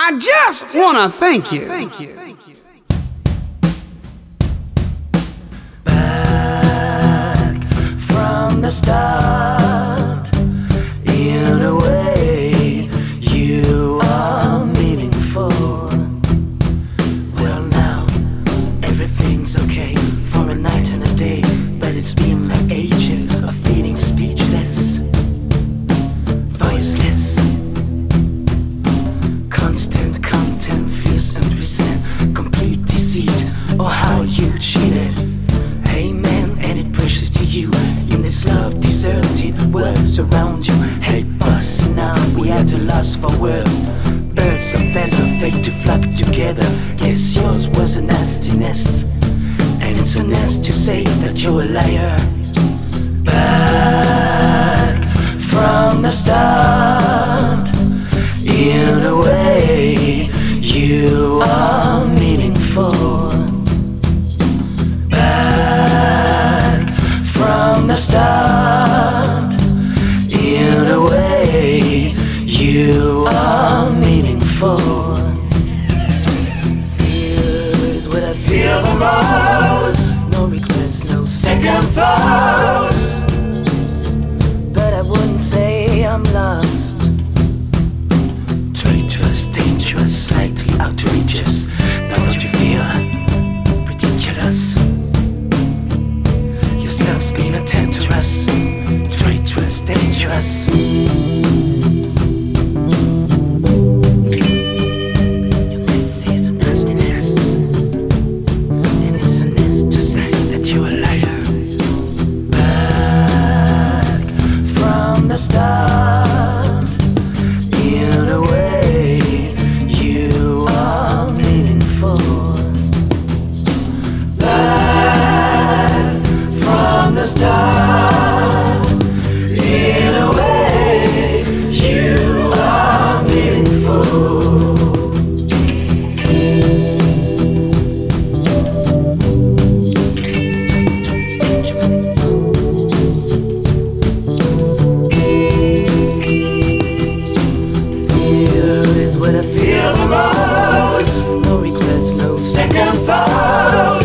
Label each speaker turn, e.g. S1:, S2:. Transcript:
S1: I just wanna thank you.
S2: Back from the start, in a way, you are meaningful. Well, now everything's okay for a night and a day, but it's been like ages of feeling speechless, voiceless. Constant content, fears and resent, complete deceit, or how you cheated. Hey man, and it precious to you in this love deserted world around you. Hey boss, now we at a loss for words. Birds of feathers are fate to flock together. Guess yours was a nasty nest, and it's a nest to say that you're a liar. Back from the start, in a way, you are meaningful. Back from the start, in a way, you are meaningful. Fear is what I feel the most. No regrets, no second thoughts, but I wouldn't say I'm lost. Traitorous, dangerous, slightly outrageous. Now don't you feel ridiculous? Yourself's been a temptress. Traitorous, dangerous. Your mess is a nasty nest, and it's a nest to say that you're a liar. Back from the start, in a way, you are meaningful. Back from the start, in a way, you are meaningful. Fear is what I feel the most. No regrets, no second thoughts,